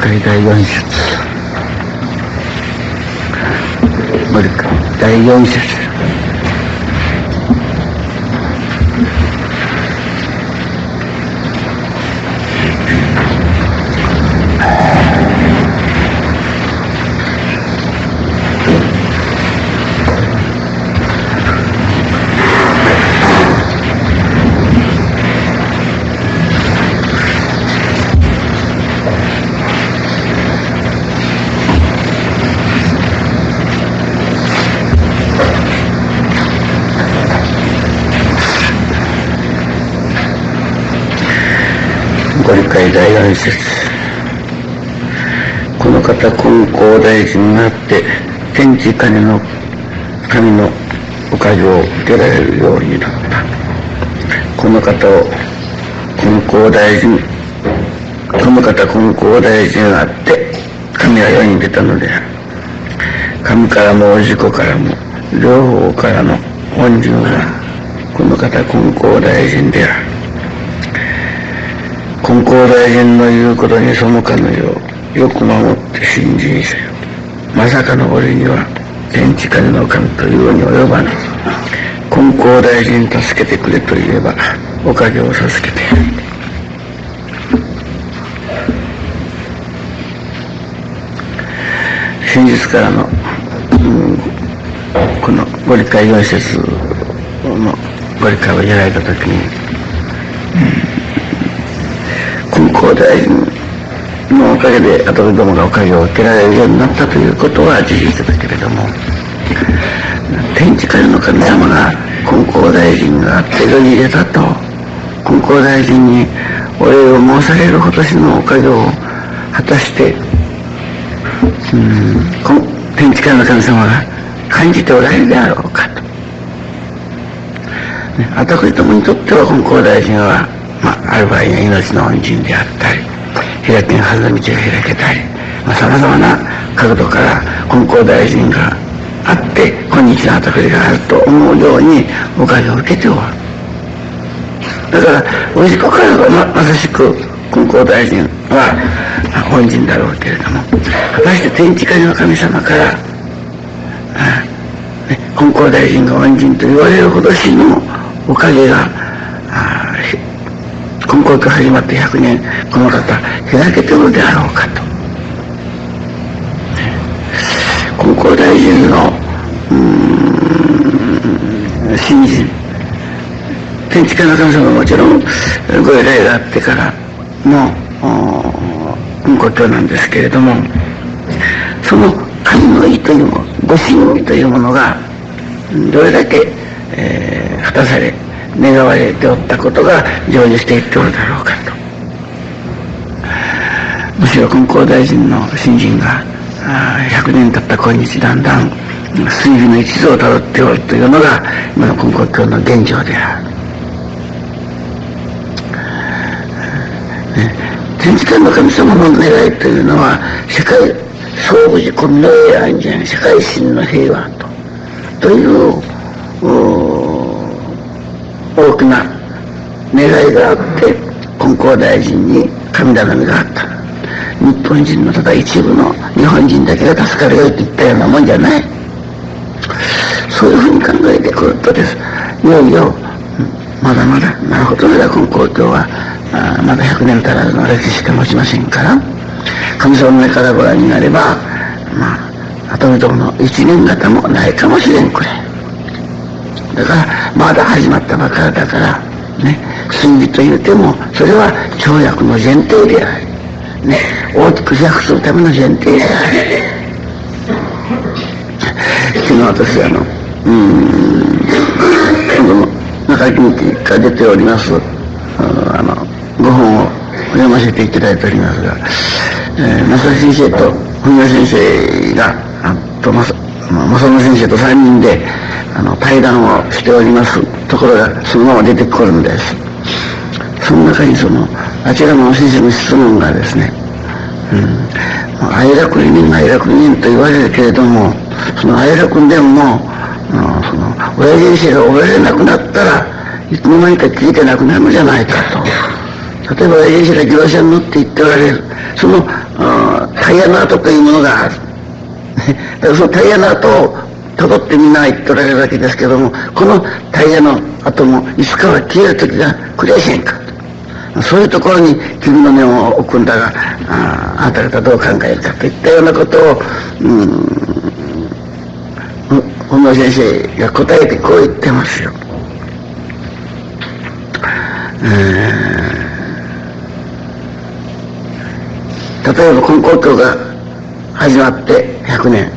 会第4節。ご理解第4節。ご理解第4節。この方金光大臣があって天地金の神のおかげを受けられるようになった。この方を金光大臣、この方金光大臣があって神は世に出たのである。神からも氏子からも両方からの本順はこの方金光大臣である。金光大臣の言うことに背かぬようよく守って信心せよ。まさかの俺には天地金の神というに及ばぬ。金光大臣助けてくれと言えばおかげを授けてやる。真実からの、このご理解4節のご理解をいただいたときに、金光大臣のおかげで跡取りどもがおかげを受けられるようになったということは事実だけれども、天地界の神様が金光大臣があって世に出たと金光大臣にお礼を申されるほどしのおかげを果たして天地界の神様が感じておられるであろうかと。跡取りどもにとっては金光大臣はある場合には命の恩人であったり、開きのはずの道が開けたり、さまざまな角度から金光大臣があって今日の跡取りがあると思うようにおかげを受けておる。だから氏子からはまさしく金光大臣は恩人だろうけれども、果たして天地界の神様から金光大臣が恩人と言われるほどしのおかげが金光教始まって100年この方開けておるであろうかと。金光大臣の信心、天地界の神様はもちろんご依頼があってからの金光教なんですけれども、その神の意というもの、ご神意というものがどれだけ、果たされ願われておったことが成就していっておるだろうかと。むしろ金光大臣の信心が100年経った今日だんだん水火の一途をたどっておるというのが今の金光教の現状である。天地界の神様の願いというのは世界総無事故の平安じゃん、世界真の平和という大きな願いがあって金光大臣に神頼みがあった。日本人のただ一部の日本人だけが助かるよといったようなもんじゃない。そういうふうに考えてくるとです、いよいよまだまだなるほどなら金光教はまだ100年足らずの歴史しか持ちませんから、神様の目からご覧になれば跡取りどもの一年型もないかもしれんくれ。だからまだ始まったばかりだからね、水火と言うてもそれは跳躍の前提であり、ね、大きく飛躍するための前提であり。昨日私中木日が出ておりますご本を読ませていただいておりますが、正先生と文雄先生が正野先生と3人で対談をしておりますところがそのまま出てくるんです。その中にあちらの先生の質問がですね、愛楽理念愛楽理念と言われるけれども、その愛楽でも親先生がおられなくなったらいつの間にか聞いてなくなるのじゃないかと。 例えば親父が自動車に乗って行っておられる、そのタイヤの跡というものがある。だからそのタイヤの跡を辿ってみんなが言っておられるわけですけども、このタイヤの跡もいつかは消える時が来りゃしんか。そういうところに君の念を置くんだが、あなた方どう考えるかといったようなことを、本間先生が答えてこう言ってますよ。例えば根高教が始まって100年、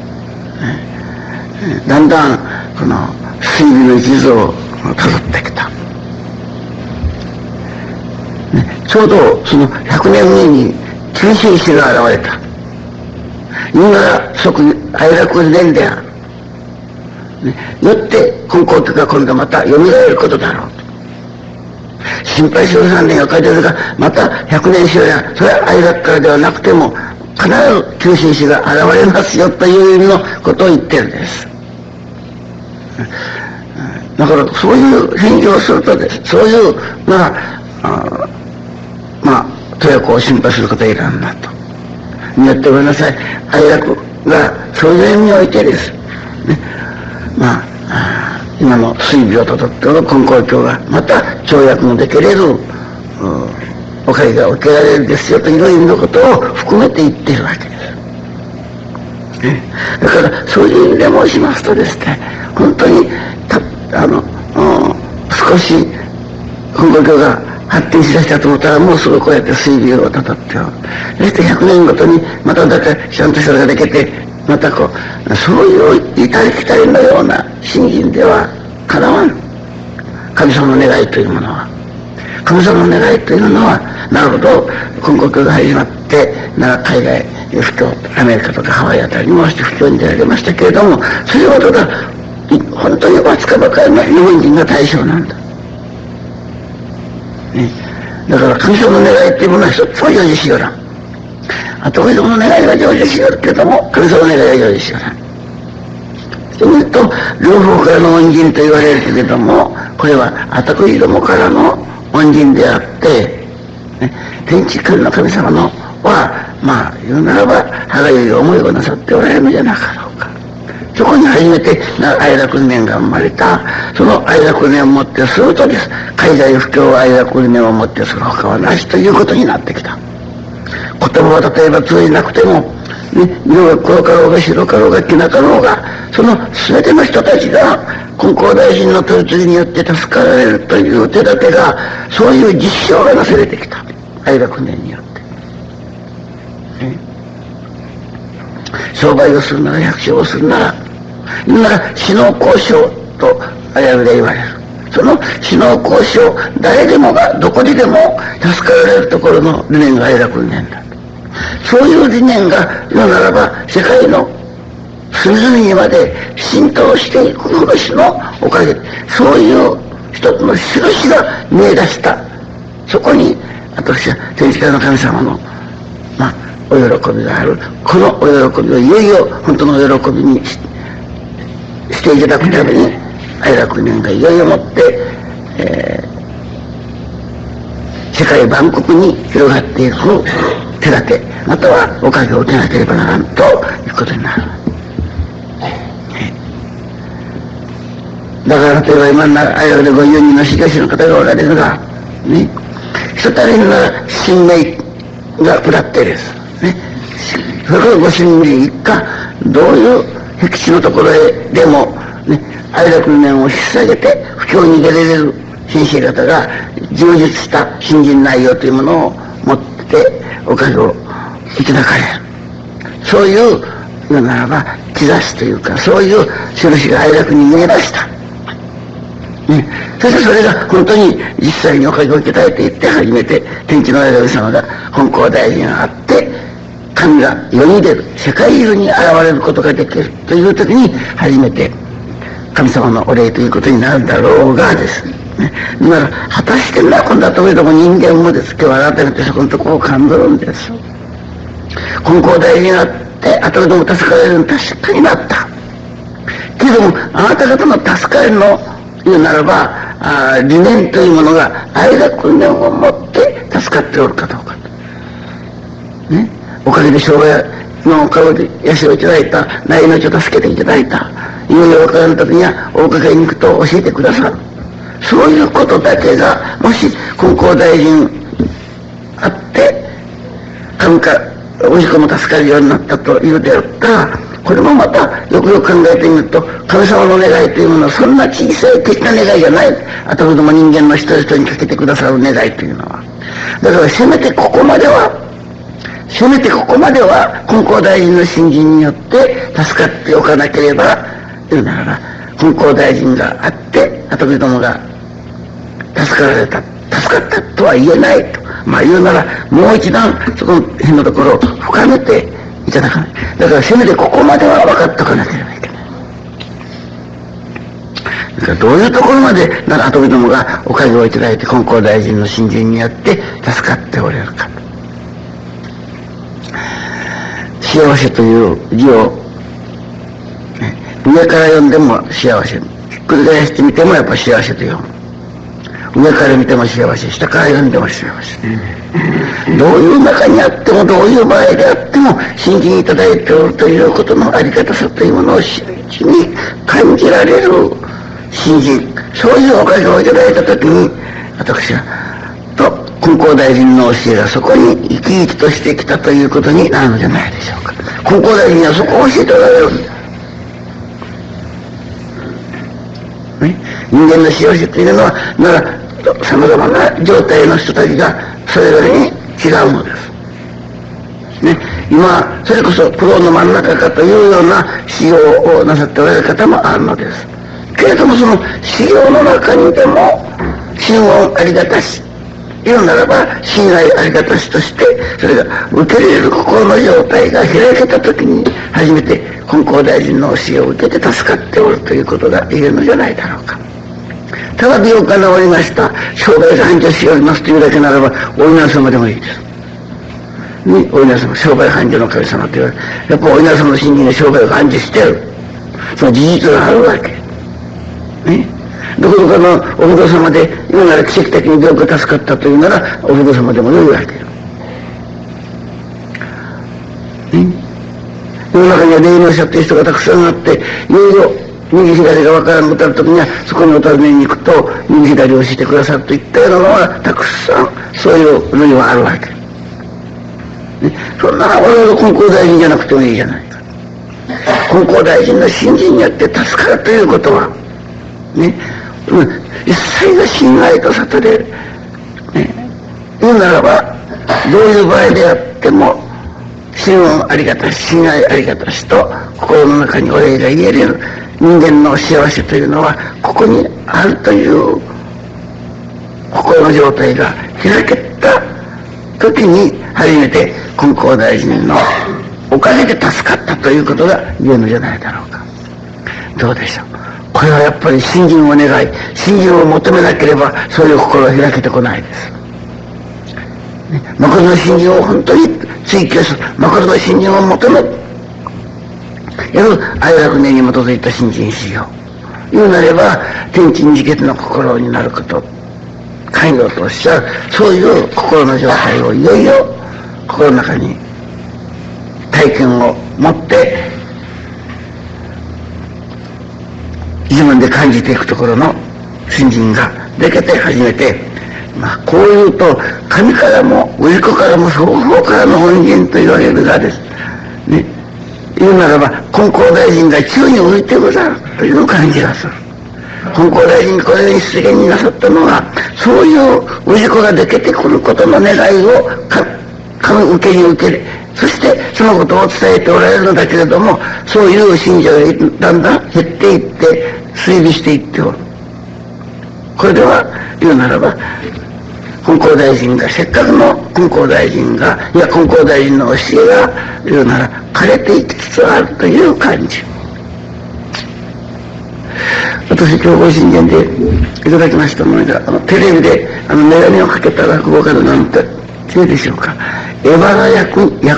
だんだんこの水美の地図をたどってきた、ちょうどその100年前に救世主が現れた。言うなら即哀楽念である、よって根高教が今度また蘇ることだろうと。心配性3年が書いてあるが、また100年しようや、それは哀楽からではなくても必ず救世主が現れますよという意味のことを言ってるんです。だからそういう返事をするとです、そういう豊子を心配することはいらんなと。見やってごめんなさい。哀楽がそういう意味においてです。今の水美をたどっておる根高教がまた跳躍のできれるおかげが受けられるですよという意味のことを含めて言っているわけです。だからそういう意味で申しますとですね、本当に少し根高教が発展しだしたと思ったら、もうすぐこうやって水流をたどっておる。そして100年ごとにまただけちゃんとそれができて、またこうそういう至りきたりのような信心ではかなわん。神様の願いというものは、神様の願いというのは、なるほど根高教が始まって海外布教、アメリカとかハワイあたりにもして布教に出られましたけれども、それほどが本当にわずかばかりの日本人が対象なんだ、だから神様の願いっていうものは一つも成就しよらん。あと神様の願いが成就しよるけれども、神様の願いが成就しよらん。そういうと両方からの恩人と言われるけれども、これは私どもからの恩人であって、天地間の神様のは言うならば歯がゆい思いをなさっておられるのじゃなかろうか。そこに初めて哀楽念が生まれた。その哀楽念をもってするとです、海外布教は哀楽念をもってするほかはなしということになってきた。言葉は例えば通じなくても、色が黒かろうが白かろうが黄なかろうが、その全ての人たちが根高大臣の取り次ぎによって助かられるという手立てが、そういう実証がなされてきた。哀楽念によって。商売をするなら、百姓をするなら、言うなら死の交渉とあやめで言われる。その死の交渉、誰でもがどこにでも助かられるところの理念が哀楽念だ。そういう理念が言うならば世界の隅々にまで浸透していく話のおかげ、そういう一つの印が見え出した。そこに私は天地からの神様のお喜びがある。このお喜びをいよいよ本当のお喜びにしていただくために、哀楽念がいよいよもって、世界万国に広がっていく手立て、またはおかげを受けなければならんということになる。だから例えば今の哀楽で50人の司教師の方がおられるが、一たりなら神明が下ってです。それからご神明一家、どういう僻地のところへでも、哀楽念を引っ提げて布教に出られる先生方が充実した信心内容というものを持っておかげをいただかれる。そういうのならば兆しというか、そういう印が哀楽に見え出した。そしてそれが本当に実際におかげをいただいていって、初めて天地の親神様が本校大臣があって、神が世に出る、世界中に現れることができるという時に初めて神様のお礼ということになるだろうがですね。だから果たしてな、今度はとめども人間もです。今日は改めてそこのところを感じるんです。根高大臣があって後でも助かれるの確かになったけども、あなた方の助かりの言うならば理念というものが愛学念を持って助かっておるかどうか、ね、おかげで商売のおかげで養をいただいた、内命を助けていただいた、いよいよおかげの時にはおかげに行くと教えてくださる。そういうことだけがもし金光大臣あって神かおじこも助かるようになったというであったら、これもまたよくよく考えてみると、神様の願いというものはそんな小さい決した願いじゃない。あとほども人間の一人一人にかけてくださる願いというのは、だからせめてここまでは金光大臣の信心によって助かっておかなければ、言うならば金光大臣があってあとどもが助かったとは言えないと、言うならもう一段そこの辺のところを深めていただかない。だからせめてここまでは分かっておかなければいけない。だからどういうところまで跡部どもがおかげをいただいて金光大臣の信心によって助かっておれるか。幸せという字を、上から読んでも幸せ、ひっくり返してみてもやっぱ幸せと読む。上から見ても幸せ、下から読んでも幸せ。どういう中にあっても、どういう場合であっても、信心いただいておるということのありがたさというものを知るうちに感じられる信心、そういうおかげをいただいたときに、私は、金光大臣の教えがそこに生き生きとしてきたということになるのじゃないでしょうか。金光大臣はそこを教えておられるんだ。人間の幸せというのは、様々な状態の人たちがそれぞれに違うのです。今、それこそ苦労の真ん中かというような修行をなさっておられる方もあるのです。けれどもその修行の中にでも、信言ありがたし、言うならば信頼ありがたしとして、それが受け入れる心の状態が開けたときに、初めて金光大臣の教えを受けて助かっておるということが言えるのじゃないだろうか。ただ病が治りました、商売繁盛しておりますというだけならば、お稲荷様でもいいです。お稲荷様、商売繁盛の神様と言われる。やっぱお稲荷様の信心で商売が繁盛している。その事実があるわけ。どこかのお不動様で、今なら奇跡的に病気が助かったというなら、お不動様でも良いわけよ。世の中には霊能者という人がたくさんあって、いろいろ右左が分からなくなるときには、そこにお尋ねに行くと、右左をしてくださるといったようなのは、たくさんそういうのにはあるわけ。そんな我々金光大臣じゃなくてもいいじゃないか。金光大臣の信心によって助かるということは、一切が信頼と悟れる。言うならば、どういう場合であっても、信言ありがたし、信頼ありがたしと、心の中にお礼が言える人間の幸せというのは、ここにあるという心の状態が開けた時に、初めて金光大臣のおかげで助かったということが言えるのじゃないだろうか。どうでしょう。これはやっぱり信心を願い、信心を求めなければ、そういう心は開けてこないです。誠の信心を本当に追求する。誠の信心を求める。愛楽念に基づいた信心修行。言うなれば、天地二結の心になること。寛容とおっしゃる。そういう心の状態をいよいよ心の中に体験を持って、自分で感じていくところの信心ができて初めて、こういうと神からも氏子からも双方からの本人と言われるがです。言うならば金光大臣が宙に浮いてござるという感じがする。金光大臣がこのように出現になさったのは、そういう氏子ができてくることの願いを受けに受ける。そしてそのことを伝えておられるのだけれども、そういう信者がだんだん減っていって推理していっておる。これでは言うならば、金光大臣が、せっかくの金光大臣が、金光大臣の教えが言うなら枯れていきつつあるという感じ。私今日ご神前でいただきましたものが、テレビで眼鏡をかけた落語家のなんて違うでしょうか。エバラ焼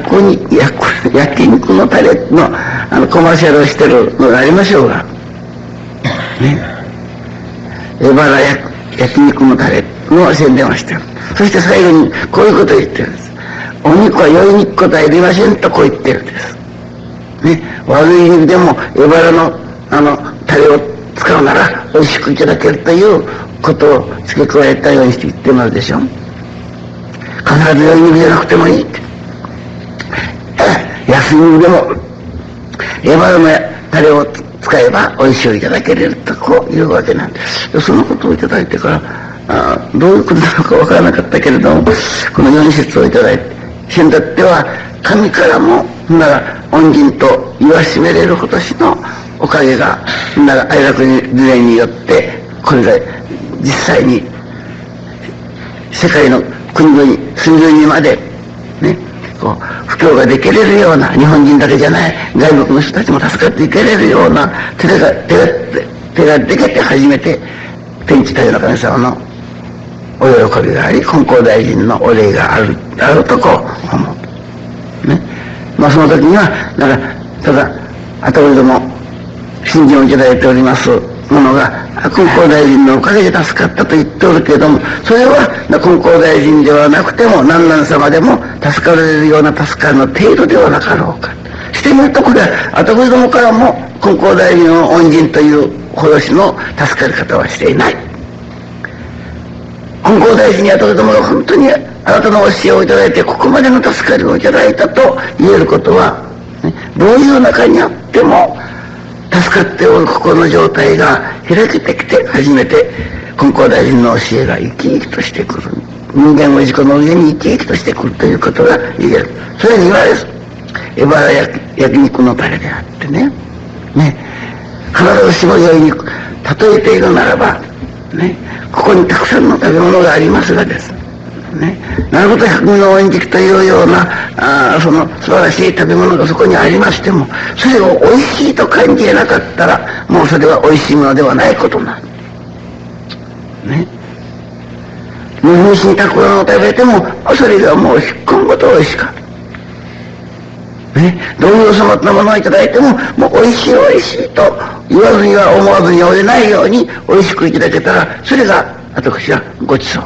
肉のタレのコマーシャルをしてるのがありましょうが、エバラ焼肉のタレの宣伝をしてる。そして最後にこういうことを言ってるんです。お肉は良い肉個体いりませんとこう言ってるんです。ね、悪い肉でもエバラのタレを使うなら美味しくいただけるということを付け加えたようにして言ってますでしょ。必ず良い肉じゃなくてもいいって。安い肉でもエバラのタレを使えば美味しくいただけるとこういうわけなんです。そのことをいただいてからどういうことなのかわからなかったけれども、この4節をいただいて、先だっては神からもなら恩人と言わしめれる今年のおかげがなら愛楽リレーによってこれが実際に世界の国々数十にまでねこう布教ができれるような、日本人だけじゃない外国の人たちも助かっていけれるような手ができて初めて天地太陽の神様のお喜びがあり、金光大臣のお礼があるとこう思うね。その時にはだからただ後ほども信心をいただいておりますものが金光大臣のおかげで助かったと言っておるけれども、それは金光大臣ではなくても南南様でも助かられるような助かりの程度ではなかろうか。してみるとこれは後ほどもからも金光大臣の恩人という施しの助かり方はしていない。金光大臣に後ほどもが本当にあなたの教えをいただいてここまでの助かりをいただいたと言えることは、ね、どういう中にあっても助かっておる心の状態が開けてきて初めて金光大臣の教えが生き生きとしてくる。人間は自己の上に生き生きとしてくるということが言える。それにはですエバラ焼肉のタレであってね、必ずしも良い肉例えているならばね、ここにたくさんの食べ物がありますがですね、なるほど百味の恩食というようなその素晴らしい食べ物がそこにありましても、それを美味しいと感じなかったらもうそれは美味しいものではないことなんね。日本酒にたくさんを食べてもそれがもう引っ込むこと美味しかったね。どういう様なものをいただいてももう美味しい美味しいと言わずには思わずに折れないように美味しくいただけたら、それが私はごちそう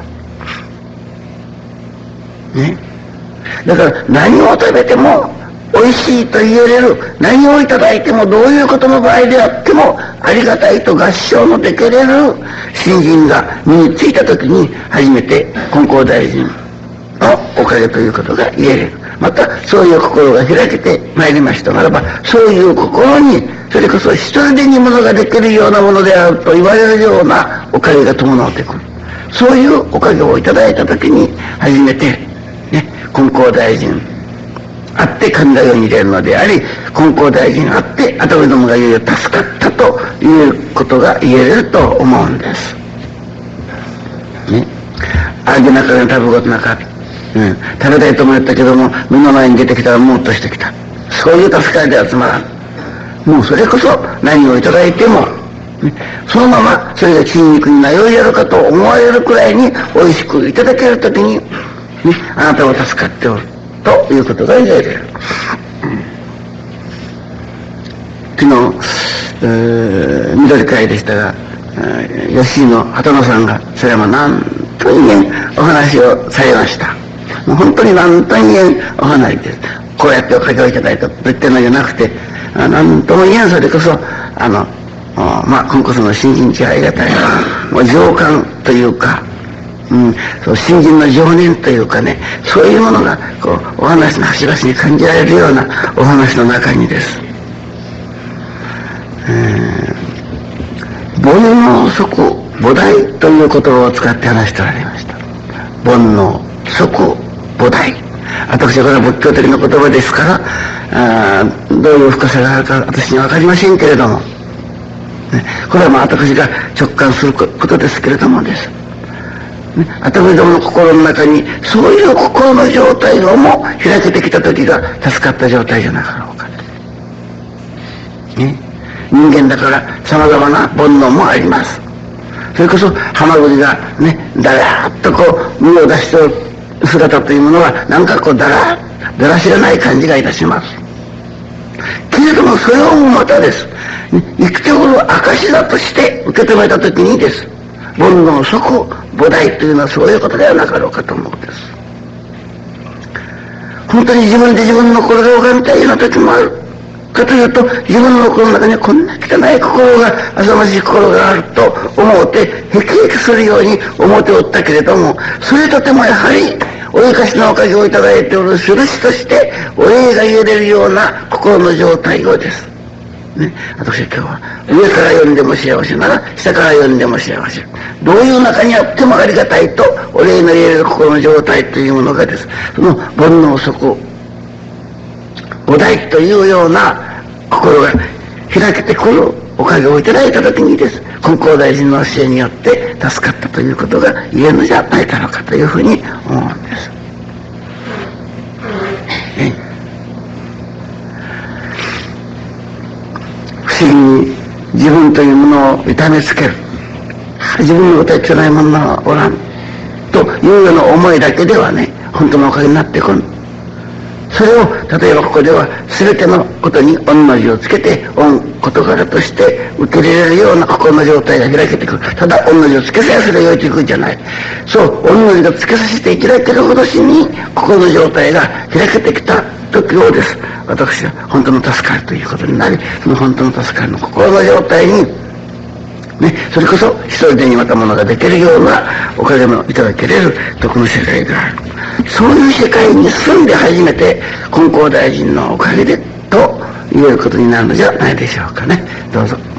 ね。だから何を食べても美味しいと言えれる、何をいただいてもどういうことの場合であってもありがたいと合唱のできれる信心が身についた時に初めて金光大臣のおかげということが言えれる。またそういう心が開けてまいりましたならば、そういう心にそれこそ一人でにものができるようなものであると言われるようなおかげが伴ってくる。そういうおかげをいただいた時に初めて金光大臣あって神田世に入れるのであり、金光大臣あって後ほどもが言うよ助かったということが言えると思うんですね。あげなかった食べことなかった、食べたいと思ったけども目の前に出てきたらムッとしてきた。そういう助かりで集まらん。もうそれこそ何をいただいても、そのままそれが筋肉になよいやるかと思われるくらいに美味しくいただけるときに、あなたを助かっておるということが言える。昨日、緑会でしたが、吉井の鳩野さんがそれも何と言えんお話をされました。もう本当に何と言えんお話です。こうやっておかげをいただいたと言ってるのじゃなくて、何とも言えんそれこそ今こその新人地ありがたいもう情感というか、そう新人の情念というかね、そういうものがこうお話の端々に感じられるようなお話の中にです、煩悩即菩提という言葉を使って話しておられました。煩悩即菩提、私はこれは仏教的な言葉ですから、どういう深さがあるか私には分かりませんけれども、これは私が直感することですけれどもです、頭どもの心の中にそういう心の状態をも開けてきた時が助かった状態じゃなかろうか、人間だから様々な煩悩もあります。それこそハマグリがだらーっとこう身を出しておる姿というものはなんかこうだらしらない感じがいたします。けれどもそれをまたです、生きておる証だとして受け止めた時にです、 煩悩即菩提というのはそういうことではなかろうかと思うんです。本当に自分で自分の心が拝みたいような時もある。かというと、自分の心の中にはこんな汚い心が、浅ましい心があると思うて、へきへきするように思っておったけれども、それとてもやはり、お生かしのおかげをいただいておる印として、お礼が言えれるような心の状態をです。ね、私は今日は、上から読んでも幸せなら、下から読んでも幸せ。どういう中にあってもありがたいと、お礼の言える心の状態というものがです。その煩悩即菩提というような心が開けてくるおかげをいただいたときにです。金光大臣の教えによって助かったということが言えるのじゃないだろうかというふうに思うんです。不思議に自分というものを痛めつける。自分のことは辛いものはおらん。というような思いだけではね、本当のおかげになってこん。それを例えばここでは全てのことに御の字をつけて御事柄として受け入れられるような心の状態が開けてくる。ただ御の字をつけさえすればよいということじゃない。そう御の字をつけさせていただけるほどしに心の状態が開けてきた時をです。私は本当の助かるということになり、その本当の助かるの心の状態にね、それこそ一人でにまたものができるようなおかげのいただけれる徳の世界がある。そういう世界に住んで初めて金光大臣のおかげでと言えることになるのじゃないでしょうかね。どうぞ。